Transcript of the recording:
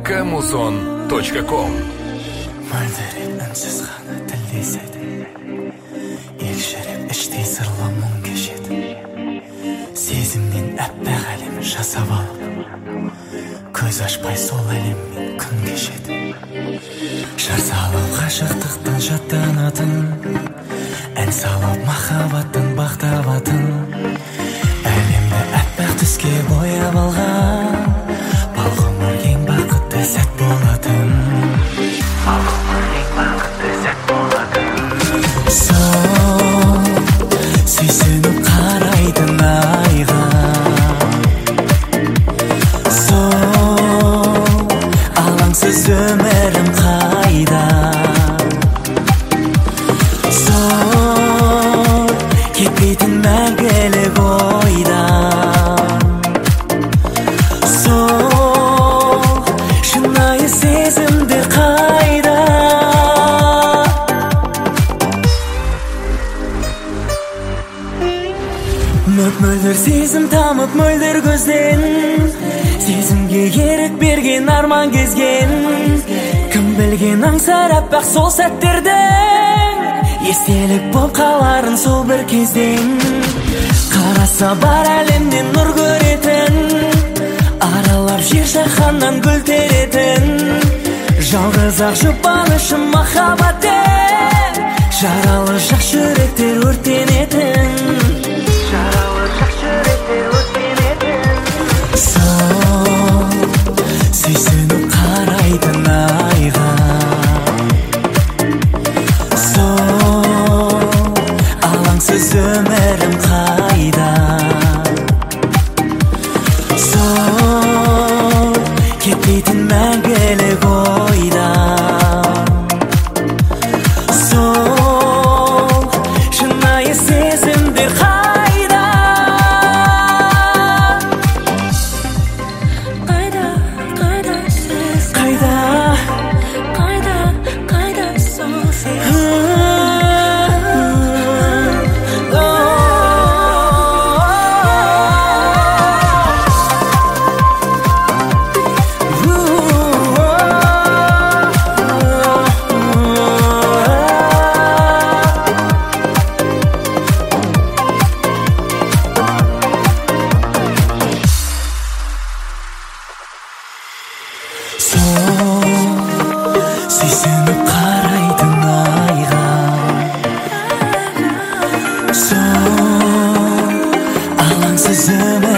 Kamuson.com. Мөлдіреп үнсіз ғана тілдеседі, елжіреп іштей сырлы мұң кешеді. Сезімнен әппақ әлем жасап алып, көз ашпай сол әлеммен күн кешеді. Жар салып ғашықтықтан жаттанатын, ән салып махаббаттан бақтабатын, әлемді әппақ түске бояп алған балғұмыр ең бақытты сәт болатын. Сол сүйсініп қарайтын айға, сол алаңсыз өмірім қайда, сол кетпейтін мәңгілік ойда, сол шынайы сезімдер қайда. Мөп-мөлдір сезім тамып мөлдір көзден, сезімге ерік берген арман кезген, кім білген аңсар аппақ сол сәттердің естелік боп қаларын сол бір кезден. Қараса бар әлемнен нұр көретін, аралап жер жаһаннан гүл теретін, жалғыз ақ жұбанышым махаббаттен, жаралы жақ жүректер өртенетін. Сол сүйсініп қарайтын айға, сол алаңсыз өмірім қайда, сол кетпейтін мәңгілік ойда, сол шынайы сезімдер қайда. Сүйсініп қарайтын айға, сол алаңсыз өмір